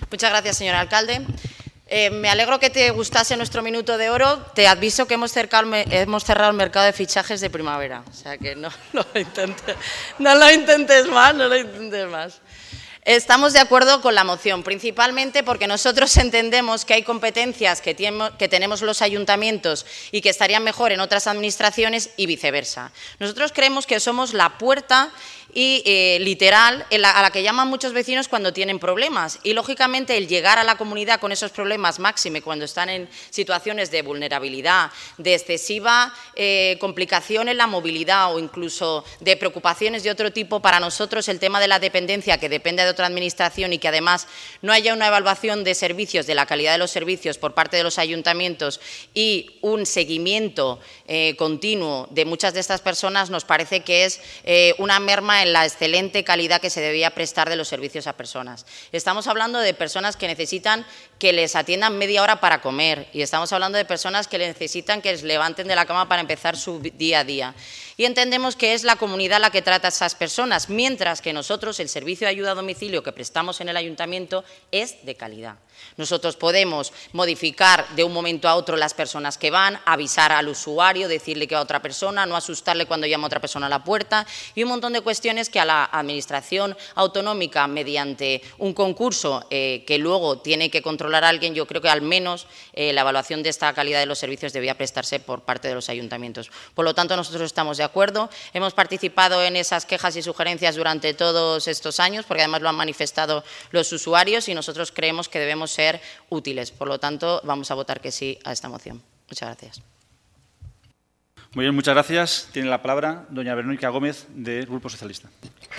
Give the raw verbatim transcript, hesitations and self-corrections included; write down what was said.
Muchas gracias, señor alcalde. Eh, me alegro que te gustase nuestro minuto de oro. Te aviso que hemos cerrado, hemos cerrado el mercado de fichajes de primavera. O sea que no, no, lo, intentes, no lo intentes más, no lo intentes más. Estamos de acuerdo con la moción, principalmente porque nosotros entendemos que hay competencias que, tiene, que tenemos los ayuntamientos y que estarían mejor en otras administraciones y viceversa. Nosotros creemos que somos la puerta y eh, literal en la, a la que llaman muchos vecinos cuando tienen problemas y lógicamente el llegar a la comunidad con esos problemas máxime cuando están en situaciones de vulnerabilidad, de excesiva eh, complicación en la movilidad o incluso de preocupaciones de otro tipo, para nosotros el tema de la dependencia, que depende de otra administración y que además no haya una evaluación de servicios, de la calidad de los servicios por parte de los ayuntamientos y un seguimiento eh, continuo de muchas de estas personas, nos parece que es eh, una merma en la excelente calidad que se debía prestar de los servicios a personas. Estamos hablando de personas que necesitan que les atiendan media hora para comer y estamos hablando de personas que necesitan que les levanten de la cama para empezar su día a día. Y entendemos que es la comunidad la que trata a esas personas, mientras que nosotros el servicio de ayuda a domicilio que prestamos en el ayuntamiento es de calidad. Nosotros podemos modificar de un momento a otro las personas que van, avisar al usuario, decirle que va a otra persona, no asustarle cuando llama a otra persona a la puerta y un montón de cuestiones que a la administración autonómica, mediante un concurso eh, que luego tiene que controlar a alguien, yo creo que al menos eh, la evaluación de esta calidad de los servicios debía prestarse por parte de los ayuntamientos. Por lo tanto, nosotros estamos de acuerdo, hemos participado en esas quejas y sugerencias durante todos estos años, porque además lo han manifestado los usuarios y nosotros creemos que debemos ser útiles. Por lo tanto, vamos a votar que sí a esta moción. Muchas gracias. Muy bien, muchas gracias. Tiene la palabra doña Verónica Gómez, del Grupo Socialista.